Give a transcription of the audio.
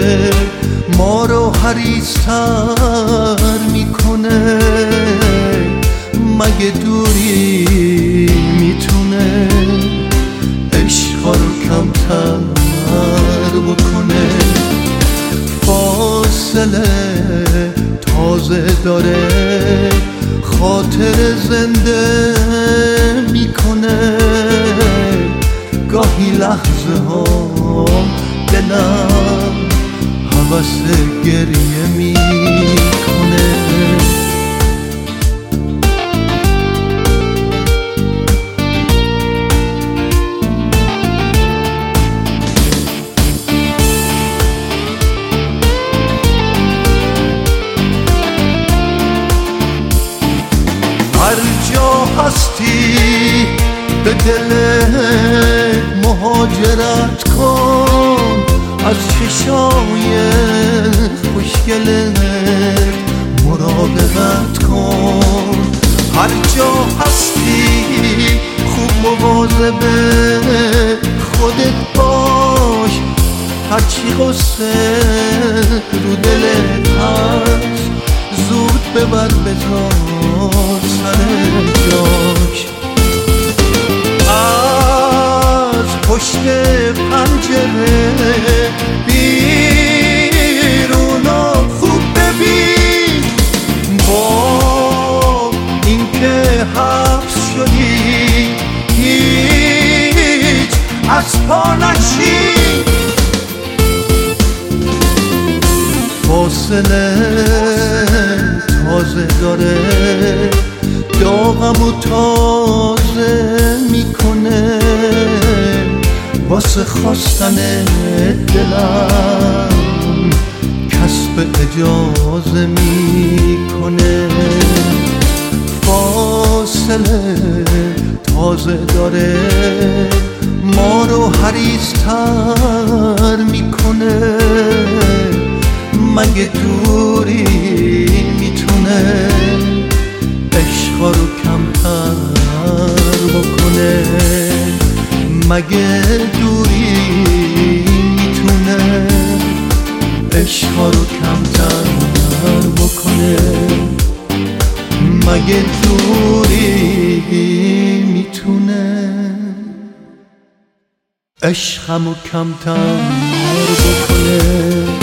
ما رو حریص‌تر میکنه. مگه دوری میتونه عشقا رو کمتر بکنه؟ فاصله تازه داره خاطر زنده میکنه. گاهی لحظه ها دلم هوس گریه میکنه. هر جا هستی به دلت مهاجرت کن، از چشای خوشگلت مراقبت کن. هر جا هستی خوب مواظب خودت باش، هرچی غصه رو دلت هست زود ببر بذار سر جاش. از پشت پنجره بیرونو خوب ببین، با اینکه حبس شدی هیچ از پا نشی. فاصله تازه داره داغمو تازه میکنه. واسه خواستن دلم کسب اجازه میکنه. فاصله تازه داره ما رو حریص‌تر میکنه. مگه دوری میتونه عشقا رو کمتر بکنه؟ مگه دوری میتونه عشقا رو کمتر بکنه؟ مگه دوری میتونه عشقمو کمتر بکنه؟